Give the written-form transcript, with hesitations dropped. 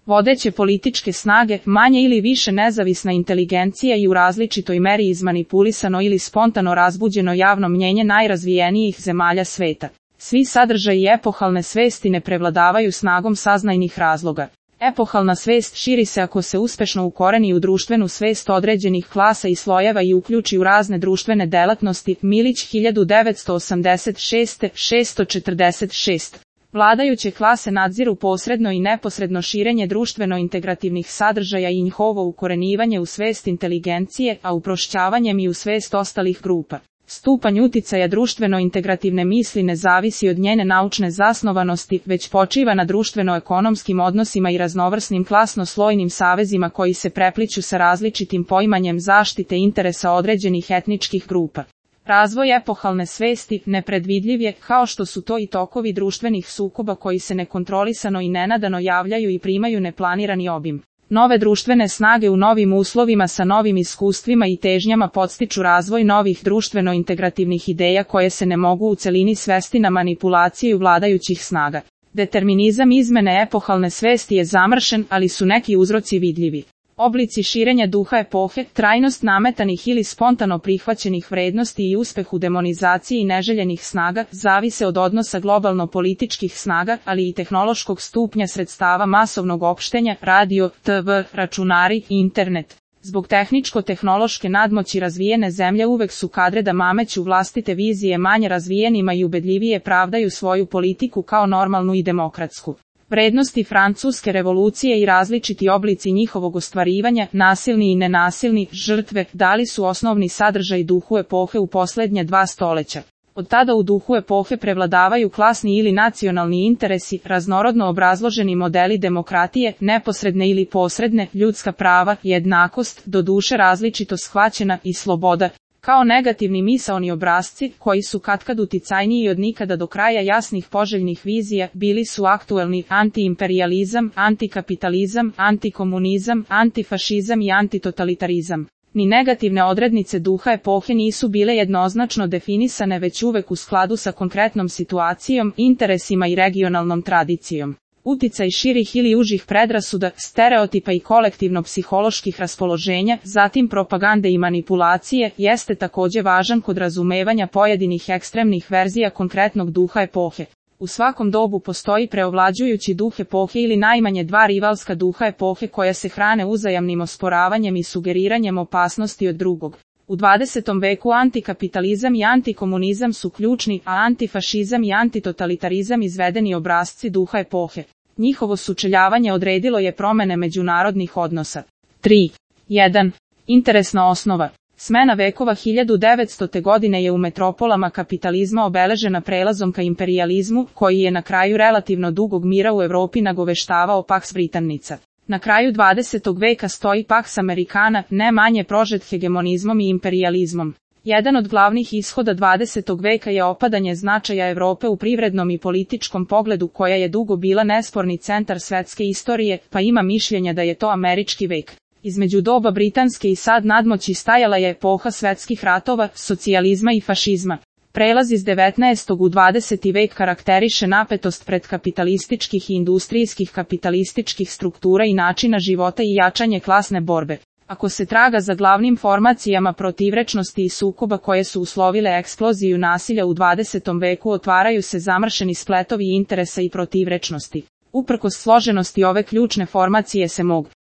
Vodeće političke snage, manje ili više nezavisna inteligencija i u različitoj meri izmanipulisano ili spontano razbuđeno javno mnjenje najrazvijenijih zemalja sveta. Svi sadržaji epohalne svesti ne prevladavaju snagom saznajnih razloga. Epohalna svest širi se ako se uspešno ukoreni u društvenu svest određenih klasa i slojeva i uključi u razne društvene delatnosti. Milić 1986. 646. Vladajuće klase nadziru posredno i neposredno širenje društveno-integrativnih sadržaja i njihovo ukorenivanje u svest inteligencije, a uprošćavanjem i u svest ostalih grupa. Stupanj uticaja društveno-integrativne misli ne zavisi od njene naučne zasnovanosti, već počiva na društveno-ekonomskim odnosima i raznovrsnim klasno-slojnim savezima koji se prepliću sa različitim poimanjem zaštite interesa određenih etničkih grupa. Razvoj epohalne svesti nepredvidljiv je, kao što su to i tokovi društvenih sukoba koji se nekontrolisano i nenadano javljaju i primaju neplanirani obim. Nove društvene snage u novim uslovima sa novim iskustvima i težnjama podstiču razvoj novih društveno-integrativnih ideja koje se ne mogu u celini svesti na manipulaciju vladajućih snaga. Determinizam izmene epohalne svesti je zamršen, ali su neki uzroci vidljivi. Oblici širenja duha epohe, trajnost nametanih ili spontano prihvaćenih vrednosti i uspeh u demonizaciji neželjenih snaga, zavise od odnosa globalno-političkih snaga, ali i tehnološkog stupnja sredstava masovnog opštenja, radio, TV, računari i internet. Zbog tehničko-tehnološke nadmoći razvijene zemlje uvek su kadre da nameću vlastite vizije manje razvijenima i ubedljivije pravdaju svoju politiku kao normalnu i demokratsku. Vrednosti Francuske revolucije i različiti oblici njihovog ostvarivanja, nasilni i nenasilni, žrtve, dali su osnovni sadržaj duhu epohe u poslednje 2 stoleća. Od tada u duhu epohe prevladavaju klasni ili nacionalni interesi, raznorodno obrazloženi modeli demokratije, neposredne ili posredne, ljudska prava, jednakost, doduše različito shvaćena, i sloboda. Kao negativni misaoni obrasci, koji su katkad uticajniji od nikada do kraja jasnih poželjnih vizija, bili su aktuelni antiimperijalizam, antikapitalizam, antikomunizam, antifašizam i antitotalitarizam. Ni negativne odrednice duha epohe nisu bile jednoznačno definisane već uvek u skladu sa konkretnom situacijom, interesima i regionalnom tradicijom. Uticaj širih ili užih predrasuda, stereotipa i kolektivno-psiholoških raspoloženja, zatim propagande i manipulacije, jeste takođe važan kod razumevanja pojedinih ekstremnih verzija konkretnog duha epohe. U svakom dobu postoji preovlađujući duh epohe ili najmanje 2 rivalska duha epohe koja se hrane uzajamnim osporavanjem i sugeriranjem opasnosti od drugog. U 20. veku antikapitalizam i antikomunizam su ključni, a antifašizam i antitotalitarizam izvedeni obrasci duha epohe. Njihovo sučeljavanje odredilo je promene međunarodnih odnosa. 3.1. Interesna osnova. Smena vekova 1900. godine je u metropolama kapitalizma obeležena prelazom ka imperijalizmu, koji je na kraju relativno dugog mira u Evropi nagoveštavao Pax Britannica. Na kraju 20. veka stoji Pax Americana, ne manje prožet hegemonizmom i imperijalizmom. Jedan od glavnih ishoda 20. veka je opadanje značaja Evrope u privrednom i političkom pogledu, koja je dugo bila nesporni centar svetske istorije, pa ima mišljenja da je to američki vek. Između doba britanske i sad nadmoći stajala je epoha svetskih ratova, socijalizma i fašizma. Prelaz iz 19. u 20. vek karakteriše napetost predkapitalističkih i industrijskih kapitalističkih struktura i načina života i jačanje klasne borbe. Ako se traga za glavnim formacijama protivrečnosti i sukoba koje su uslovile eksploziju nasilja u 20. veku, otvaraju se zamršeni spletovi interesa i protivrečnosti. Uprkos složenosti ove ključne formacije se mogu